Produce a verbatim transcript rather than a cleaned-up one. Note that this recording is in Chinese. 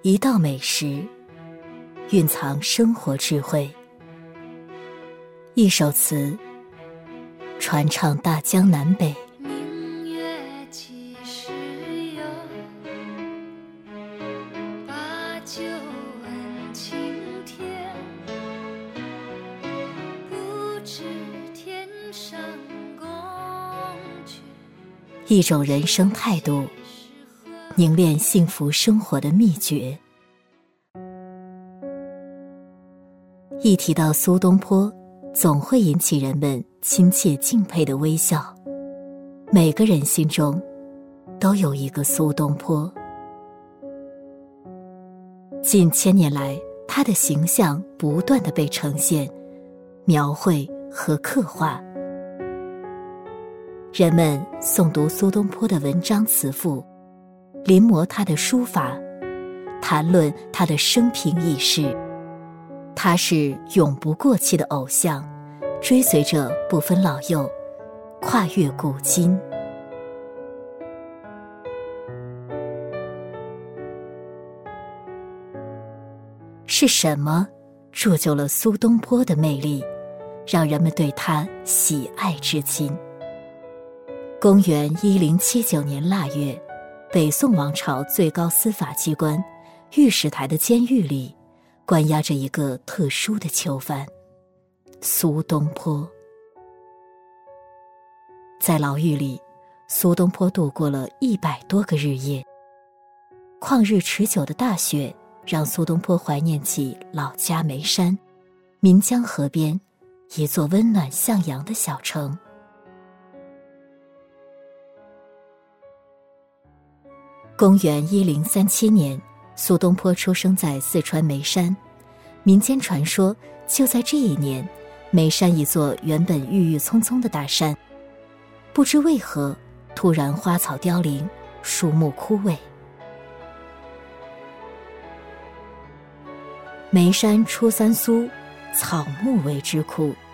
一道美食，蕴藏生活智慧；一首词，传唱大江南北。 明月几时有？把酒问青天。不知天上宫阙。 一种人生态度，凝练幸福生活的秘诀。一提到苏东坡，总会引起人们亲切敬佩的微笑。每个人心中都有一个苏东坡。近千年来，他的形象不断地被呈现、描绘和刻画。人们诵读苏东坡的文章词赋，临摹他的书法，谈论他的生平轶事。他是永不过气的偶像，追随者不分老幼，跨越古今。是什么铸就了苏东坡的魅力，让人们对他喜爱至今？公元一零七九年腊月，北宋王朝最高司法机关御史台的监狱里，关押着一个特殊的囚犯苏东坡。在牢狱里，苏东坡度过了一百多个日夜。旷日持久的大雪让苏东坡怀念起老家眉山，岷江河边一座温暖向阳的小城。公元一零三七年，苏东坡出生在四川眉山。民间传说，就在这一年，眉山一座原本郁郁葱葱的大山，不知为何突然花草凋零，树木枯萎。眉山出三苏，草木为之枯，